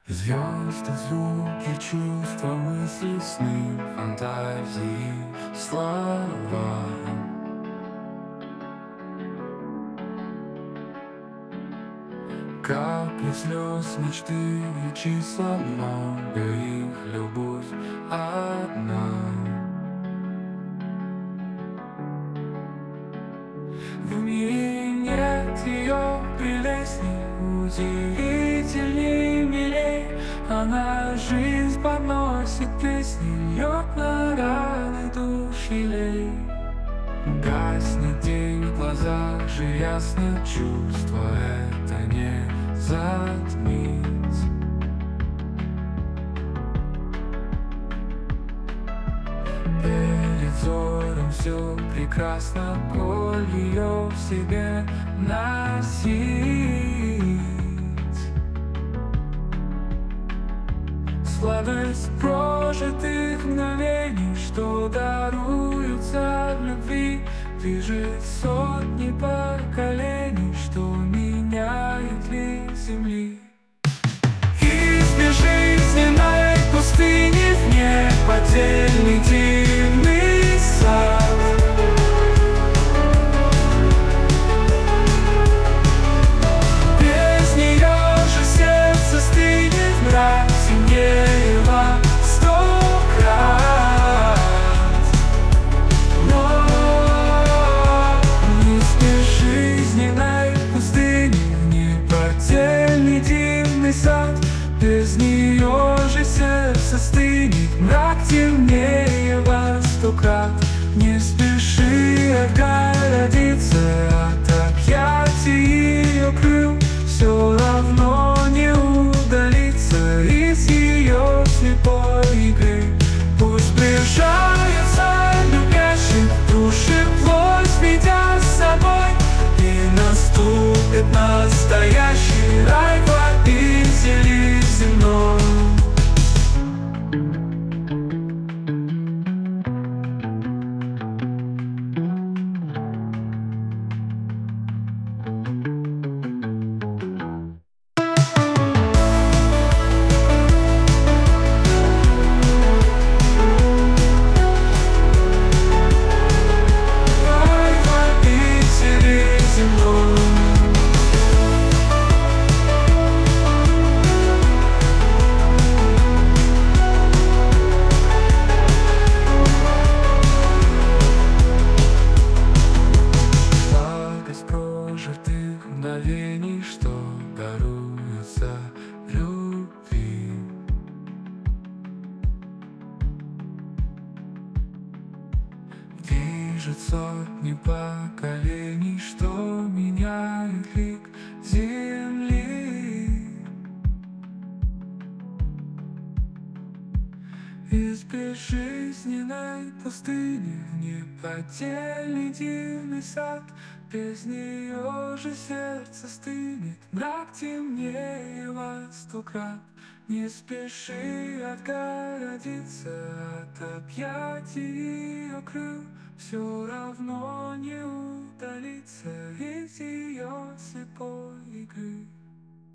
Звезды, звуки, чувства, мысли, сны, фантазии, слова. Капли слез, мечты и числа много, их любовь одна. В мире нет ее прелестней, удивительней, милей. Она жизнь подносит песни, льет на раны души лей. Гаснет день в глазах же ясно, чувство это не затмить. Перед взором все прекрасно, коль ее в себе носить. Сладость прожитых мгновений, что даруются в любви, движет сотни поколений, что меняет лик земли. Из безжизненной пустыни в неподдельный дивный сад. Без нее же сердце стынет, мрак темнее во 100 крат. Но из безжизненной пустыни в неподдельный дивный сад. Без нее же сердце стынет, мрак темнее во 100 крат. Не спеши отгородиться от объятий ее крыл, все равно не удалиться из ее слепой игры. Пусть приближается любящих души плоть, ведя с собой, и наступит настоящий рай в обители земной. Мгновений, что даруются в любви. Движет сотни поколений, что меняют лик земли. Из безжизненной пустыни в неподдельный дивный сад. Без нее же сердце стынет, мрак темнее во 100 крат. Не спеши отгородиться от объятий ее крыл, все равно не удалиться из ее слепой игры.